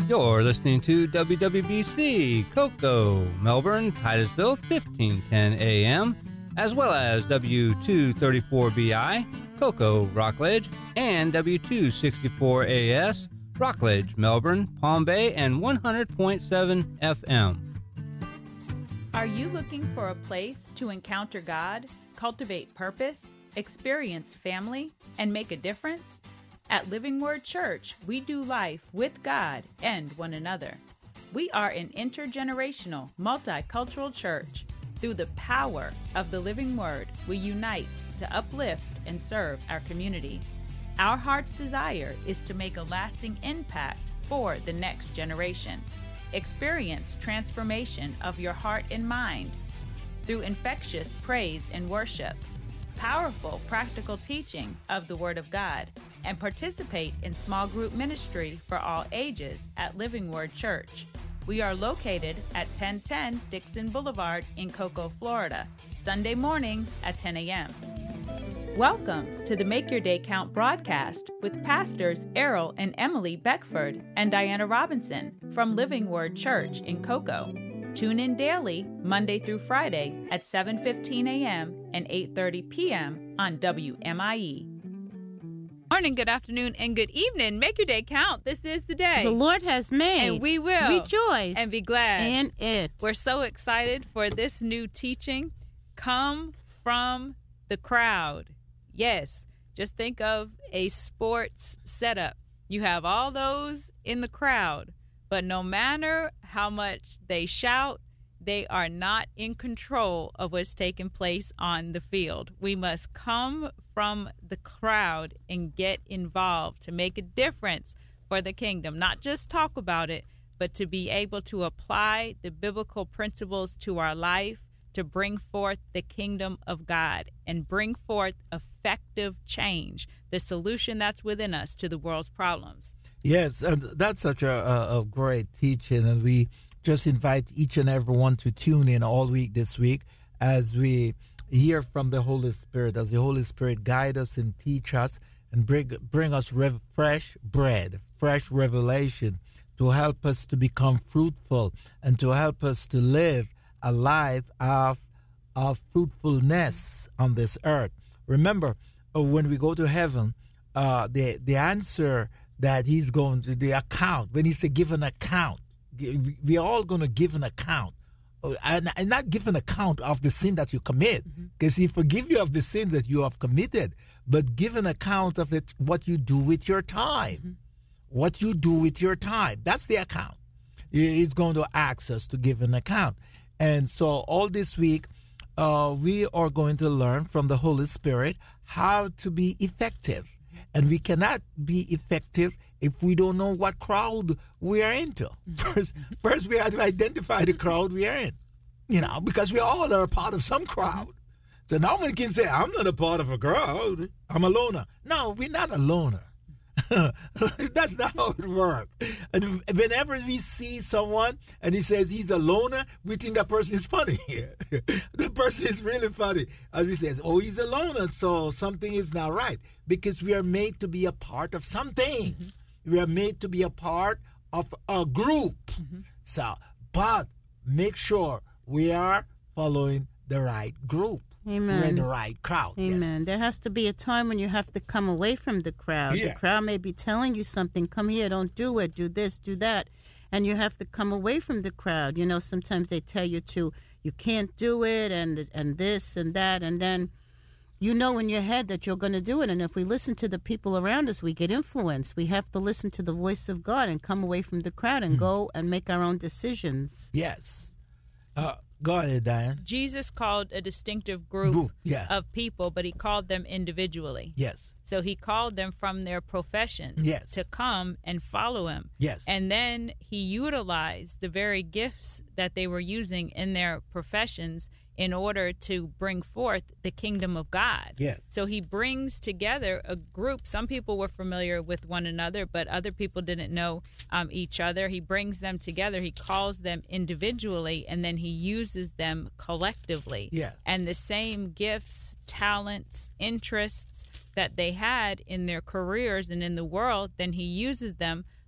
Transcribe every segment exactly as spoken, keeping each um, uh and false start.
You're listening to W W B C, Cocoa, Melbourne, Titusville, fifteen ten A M, as well as W two thirty-four B I, Cocoa, Rockledge, and W two sixty-four A S, Rockledge, Melbourne, Palm Bay, and one hundred point seven F M. Are you looking for a place to encounter God, cultivate purpose, experience family, and make a difference? At Living Word Church, we do life with God and one another. We are an intergenerational, multicultural church. Through the power of the Living Word, we unite to uplift and serve our community. Our heart's desire is to make a lasting impact for the next generation. Experience transformation of your heart and mind through infectious praise and worship, powerful practical teaching of the Word of God, and participate in small group ministry for all ages at Living Word Church. We are located at ten ten Dixon Boulevard in Cocoa, Florida, Sunday mornings at ten A M Welcome to the Make Your Day Count broadcast with Pastors Errol and Emily Beckford and Diana Robinson from Living Word Church in Cocoa. Tune in daily, Monday through Friday at seven fifteen A M and eight thirty P M on W M I E. Morning, good afternoon, and good evening. Make your day count. This is the day the Lord has made. And we will rejoice and be glad in it. We're so excited for this new teaching. Come from the crowd. Yes, just think of a sports setup. You have all those in the crowd, but no matter how much they shout, they are not in control of what's taking place on the field. We must come from the crowd and get involved to make a difference for the kingdom. Not just talk about it, but to be able to apply the biblical principles to our life, to bring forth the kingdom of God and bring forth effective change, the solution that's within us to the world's problems. Yes, and that's such a, a, a great teaching, and we just invite each and everyone to tune in all week this week as we hear from the Holy Spirit, as the Holy Spirit guide us and teach us and bring, bring us rev- fresh bread, fresh revelation to help us to become fruitful and to help us to live a life of, of fruitfulness on this earth. Remember, uh, when we go to heaven, uh, the, the answer that he's going to, the account, when he said give an account, we're all going to give an account, and, and not give an account of the sin that you commit, because mm-hmm. he forgive you of the sins that you have committed, but give an account of it, what you do with your time, mm-hmm. what you do with your time. That's the account. He's going to ask us to give an account. And so all this week, uh, we are going to learn from the Holy Spirit how to be effective. And we cannot be effective if we don't know what crowd we are into. First, first we have to identify the crowd we are in, you know, because we all are a part of some crowd. So no one can say, I'm not a part of a crowd. I'm a loner. No, we're not a loner. That's not how it works. And whenever we see someone and he says he's a loner, we think that person is funny. The person is really funny. And we say, oh, he's a loner, so something is not right. Because we are made to be a part of something. Mm-hmm. We are made to be a part of a group. Mm-hmm. So, but make sure we are following the right group. Amen. We're in the right crowd. Amen. Yes. There has to be a time when you have to come away from the crowd. Yeah. The crowd may be telling you something. Come here, don't do it, do this, do that. And you have to come away from the crowd. You know, sometimes they tell you to, you can't do it, and and this and that. And then you know in your head that you're going to do it. And if we listen to the people around us, we get influenced. We have to listen to the voice of God and come away from the crowd and mm. go and make our own decisions. Yes. Uh, Go ahead, Diane. Jesus called a distinctive group, group yeah. of people, but he called them individually. Yes. So he called them from their professions yes. to come and follow him. Yes. And then he utilized the very gifts that they were using in their professions in order to bring forth the kingdom of God. Yes. So he brings together a group. Some people were familiar with one another, but other people didn't know um, each other. He brings them together. He calls them individually, and then he uses them collectively. Yeah. And the same gifts, talents, interests that they had in their careers and in the world, then he uses them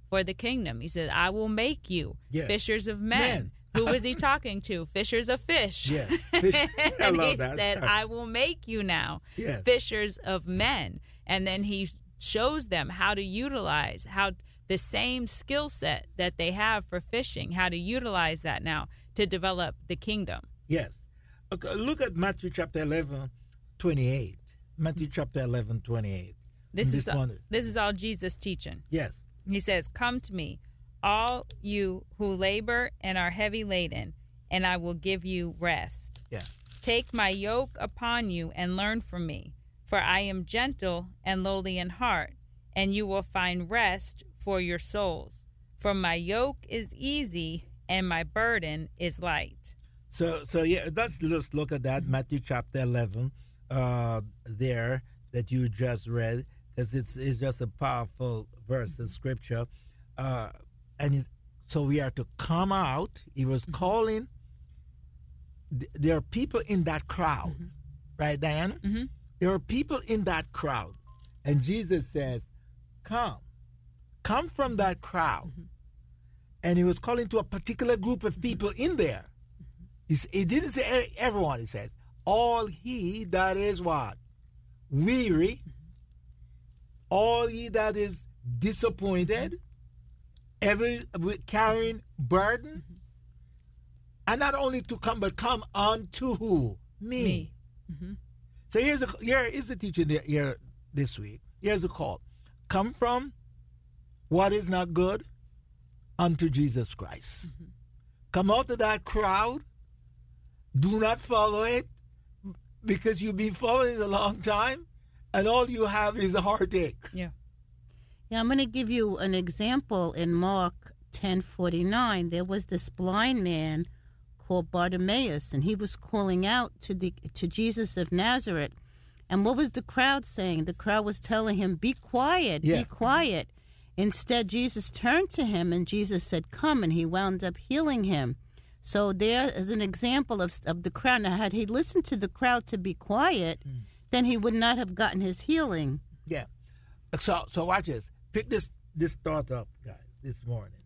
for the kingdom. He said, I will make you Yeah. fishers of men. Men. Who was he talking to? Fishers of fish. Yes. Fish. I And love he that. said, I will make you now Yes. fishers of men. And then he shows them how to utilize how the same skill set that they have for fishing, how to utilize that now to develop the kingdom. Yes. Okay, look at Matthew chapter eleven, twenty-eight. Matthew chapter eleven, twenty-eight. This In is this all, one- this is all Jesus teaching. Yes. He says, come to me, all you who labor and are heavy laden, and I will give you rest. Yeah. Take my yoke upon you and learn from me, for I am gentle and lowly in heart, and you will find rest for your souls. For my yoke is easy and my burden is light. So, so yeah, let's just look at that Matthew chapter eleven, uh, there that you just read, because it's it's just a powerful verse in Scripture, uh, and it's, so we are to come out. He was calling. th- There are people in that crowd, right, Diana? Mm-hmm. There are people in that crowd, and Jesus says, "Come, come from that crowd." And he was calling to a particular group of people in there. He's, he didn't say e- everyone. He says, all he that is what? Weary. All he that is disappointed. Every with carrying burden. And not only to come, but come unto who? Me. Me. Mm-hmm. So here's a here is the teaching there- here this week. Here's a call. Come from what is not good unto Jesus Christ. Mm-hmm. Come out of that crowd. Do not follow it because you've been following it a long time and all you have is a heartache. Yeah. Yeah, I'm going to give you an example in Mark ten forty-nine. There was this blind man called Bartimaeus, and he was calling out to the to Jesus of Nazareth. And what was the crowd saying? The crowd was telling him, be quiet, Yeah. be quiet. Instead, Jesus turned to him, and Jesus said, come, and he wound up healing him. So there is an example of, of the crowd. Now, had he listened to the crowd to be quiet, mm. then he would not have gotten his healing. Yeah. So so watch this. Pick this this thought up, guys, this morning.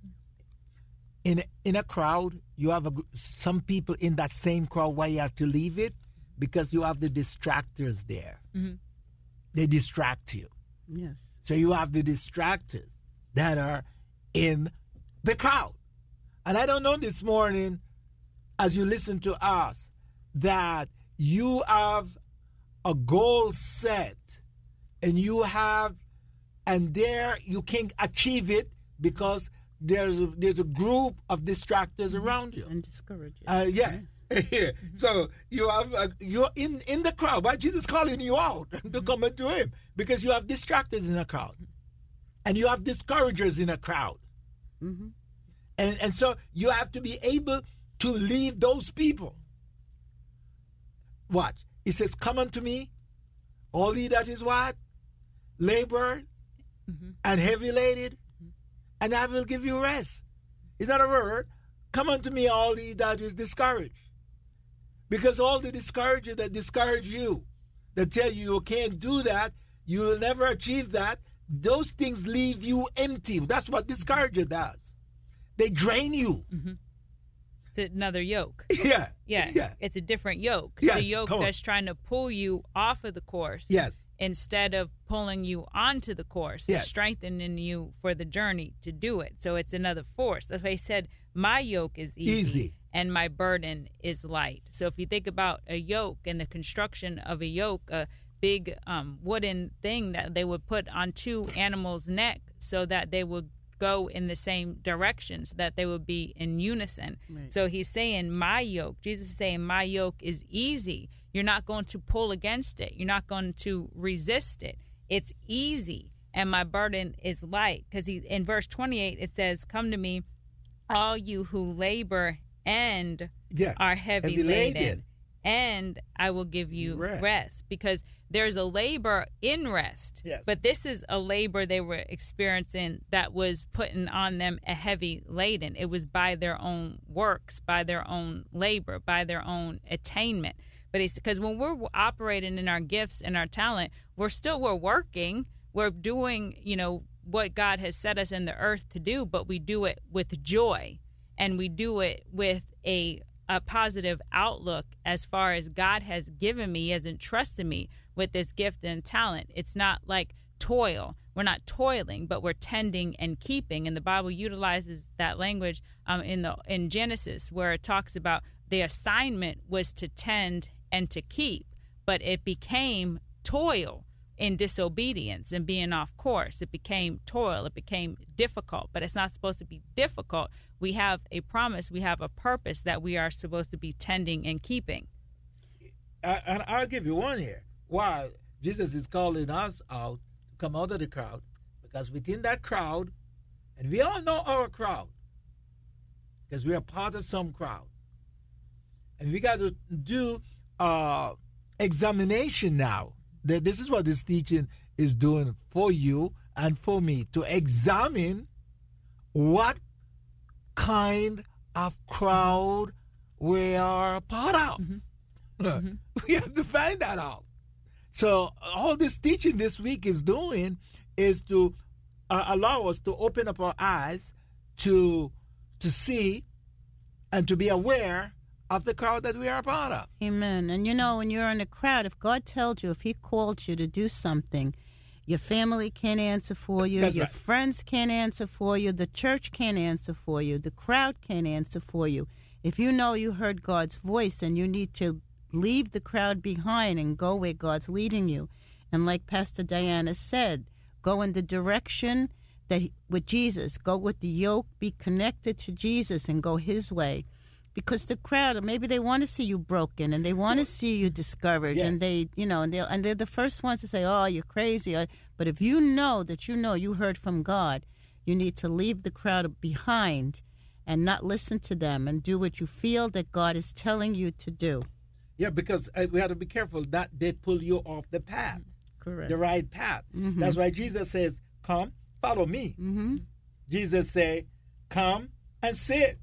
In in a crowd, you have a, gr- some people in that same crowd why you have to leave it because you have the distractors there. Mm-hmm. They distract you. Yes. So you have the distractors that are in the crowd. And I don't know this morning, as you listen to us, that you have a goal set and you have, and there you can achieve it because there's a, there's a group of distractors around you. And discourages. Uh, yeah. Yes. So you have uh, you're in, in the crowd, but Jesus calling you out to come into him because you have distractors in a crowd, and you have discouragers in a crowd, Mm-hmm. and and so you have to be able to leave those people. Watch. He says, "Come unto me, all ye that is what, labor Mm-hmm. and heavy laden, and I will give you rest." Is that a word? Come unto me, all ye that is discouraged. Because all the discouragers that discourage you, that tell you you can't do that, you will never achieve that, those things leave you empty. That's what discourager does. They drain you. Mm-hmm. It's another yoke. Yeah. Yeah. Yeah. It's a different yoke. Yes, It's a yoke come on. that's trying to pull you off of the course. Yes. Instead of pulling you onto the course, Yes. it's strengthening you for the journey to do it. So it's another force. That's why he said, my yoke is easy, Easy. and my burden is light. So if you think about a yoke and the construction of a yoke, a big um, wooden thing that they would put on two animals' neck so that they would go in the same direction, so that they would be in unison. Right. So he's saying, my yoke, Jesus is saying, my yoke is easy. You're not going to pull against it. You're not going to resist it. It's easy, and my burden is light. Because he in verse twenty-eight, it says, come to me, all you who labor and Yeah. are heavy, Heavy laden, laden. and I will give you Rest. rest. Because there's a labor in rest. Yes. But this is a labor they were experiencing that was putting on them a heavy laden. It was by their own works, by their own labor, by their own attainment. But it's because when we're operating in our gifts and our talent, we're still we're working, we're doing, you know, what God has set us in the earth to do, but we do it with joy, and we do it with a a positive outlook as far as God has given me, has entrusted me with this gift and talent. It's not like toil. We're not toiling, but we're tending and keeping. And the Bible utilizes that language um, in the in Genesis, where it talks about the assignment was to tend and to keep, but it became toil in disobedience and being off course. It became toil. It became difficult, but it's not supposed to be difficult. We have a promise. We have a purpose that we are supposed to be tending and keeping. I, and I'll give you one here. Why Jesus is calling us out to come out of the crowd, because within that crowd, and we all know our crowd, because we are part of some crowd, and we got to do uh, examination now. This is what this teaching is doing for you and for me, to examine what kind of crowd we are a part of. Mm-hmm. Mm-hmm. We have to find that out. So all this teaching this week is doing is to uh, allow us to open up our eyes to to see and to be aware of the crowd that we are a part of. Amen. And you know, when you're in a crowd, if God tells you, if he called you to do something, your family can't answer for you, That's your right. friends can't answer for you, the church can't answer for you, the crowd can't answer for you. If you know you heard God's voice and you need to leave the crowd behind and go where God's leading you, and like Pastor Diana said, go in the direction that he, with Jesus, go with the yoke, be connected to Jesus and go his way. Because the crowd, maybe they want to see you broken and they want to see you discouraged, Yes. and they, you know, and they and they're the first ones to say, "Oh, you're crazy." But if you know that you know you heard from God, you need to leave the crowd behind and not listen to them and do what you feel that God is telling you to do. Yeah, because uh, we have to be careful that they pull you off the path, Correct. the right path. Mm-hmm. That's why Jesus says, "Come, follow me." Mm-hmm. Jesus say, "Come and sit."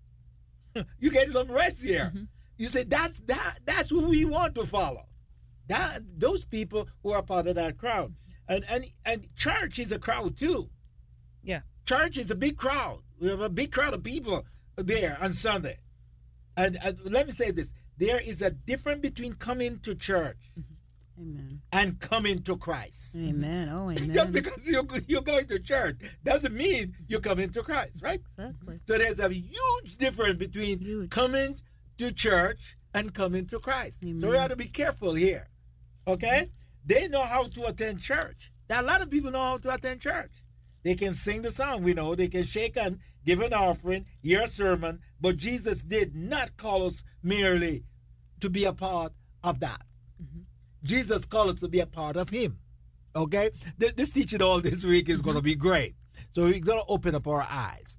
You get some rest here. Mm-hmm. You say that's that. That's who we want to follow. That those people who are part of that crowd, and and and church is a crowd too. Yeah, church is a big crowd. We have a big crowd of people there on Sunday. And, and let me say this: there is a difference between coming to church Amen. and coming to Christ. Amen. Oh, amen. Just because you're, you're going to church doesn't mean you're coming to Christ, right? Exactly. So there's a huge difference between Huge. coming to church and coming to Christ. Amen. So we have to be careful here, okay? They know how to attend church. There are a lot of people know how to attend church. They can sing the song, we know. They can shake and give an offering, hear a sermon. But Jesus did not call us merely to be a part of that. Mm-hmm. Jesus called us to be a part of him. Okay? This, this teaching all this week is mm-hmm. going to be great. So we're going to open up our eyes.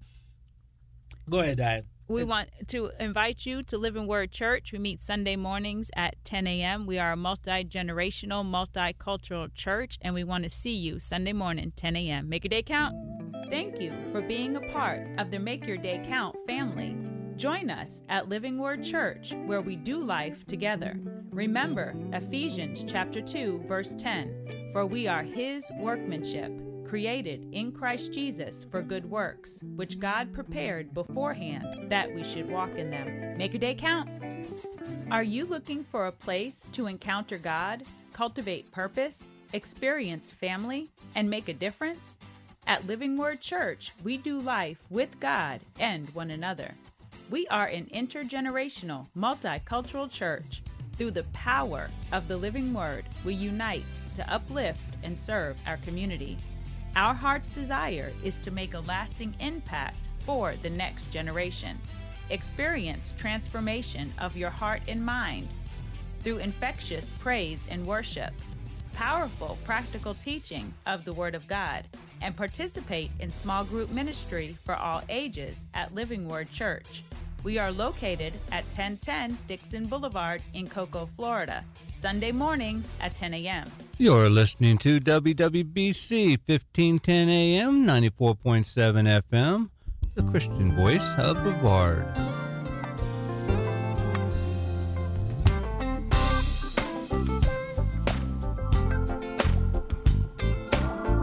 Go ahead, Diane. We want to invite you to Living Word Church. We meet Sunday mornings at ten a.m. We are a multi-generational, multicultural church, and we want to see you Sunday morning, ten a.m. Make your day count. Thank you for being a part of the Make Your Day Count family. Join us at Living Word Church, where we do life together. Remember Ephesians chapter two, verse ten, for we are his workmanship, created in Christ Jesus for good works, which God prepared beforehand that we should walk in them. Make your day count. Are you looking for a place to encounter God, cultivate purpose, experience family, and make a difference? At Living Word Church, we do life with God and one another. We are an intergenerational, multicultural church. Through the power of the Living Word, we unite to uplift and serve our community. Our heart's desire is to make a lasting impact for the next generation. Experience transformation of your heart and mind through infectious praise and worship, powerful practical teaching of the Word of God, and participate in small group ministry for all ages at Living Word Church. We are located at ten ten Dixon Boulevard in Cocoa, Florida, Sunday mornings at ten a.m. You're listening to W W B C fifteen ten A M, ninety-four point seven F M, the Christian voice of Brevard.